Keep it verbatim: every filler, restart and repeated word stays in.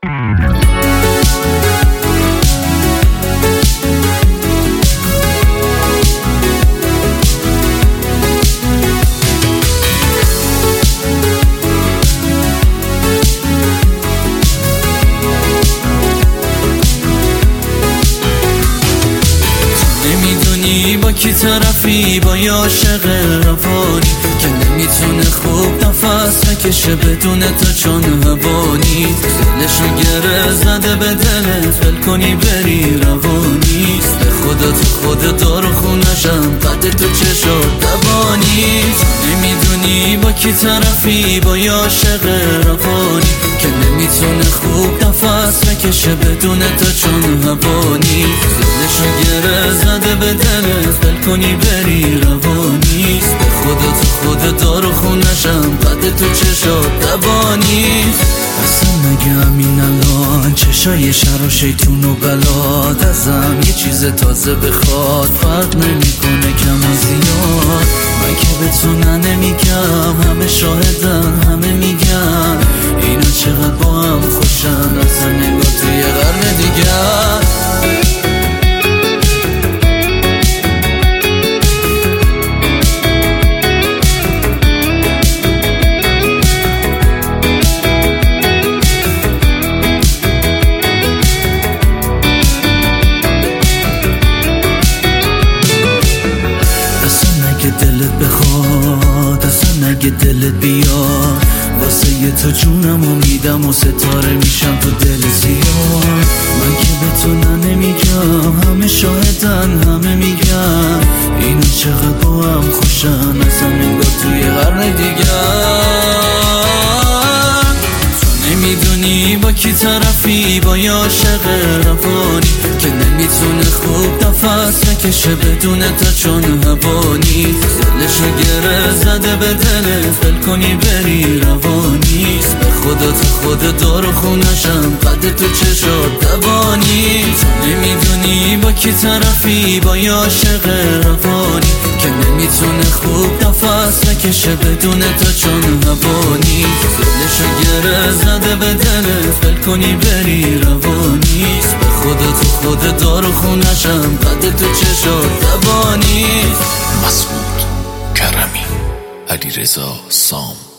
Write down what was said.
با کی طرفی، با یه عاشق روانی که نمیتونه خوب نفس نکشه بدون تو چون هوانی. دلشو گره زده به دلت، ول کنی بری روانیست. به خدا تو خود دار و خونشم قد تو چشات دوانیست. نمیدونی با کی طرفی، با یه عاشق روانی که نمیتونه خوب نفس نکشه بدون تو چون هوانیست. دلشو گره زده به دلت، ول کنی بری روانیست. به خدا تو خود دار و خونشم قد تو چشات دوانیست. اصلا مگه همین الان چشای شر و شیطون و بلاد ازم یه چیز تازه بخواد فرق نمیکنه کم و زیاد. من که به تو نه نمیگم، همه شاهدن همه میگن اینا چقدر با هم خوشن، اصلا نگاه توی قرن دیگر. دلت بخواد، اصلا نگه دلت بیاد، واسه یه تو جونمو میدم و ستاره میشم تو دل زیاد. من که به تو نه نمیگم، همه شاهدن همه میگن اینا چقدر با هم خوشن، اصلا نگاه توی قرن دیگر. نمیدونی با کی طرفی، با یه عاشق روانی که نمیتونه خوب نفس نکشه بدون تو چون هوانی. دلشو گره زده به دلت، ول کنی بری روانیست. به خدا تو خود دار و خونشم قد تو چشات دوانیست. نمیدونی با کی طرفی، با یه عاشق روانی که نمیتونه خوب نفس نکشه بدون تو چون هوانیست. دلشو گره زده به دلت، ول کنی بری روانیست. به خدا تو خود دار و خونشم قد تو چشات دوانیست. مسعود کرمی، علیرضا سام.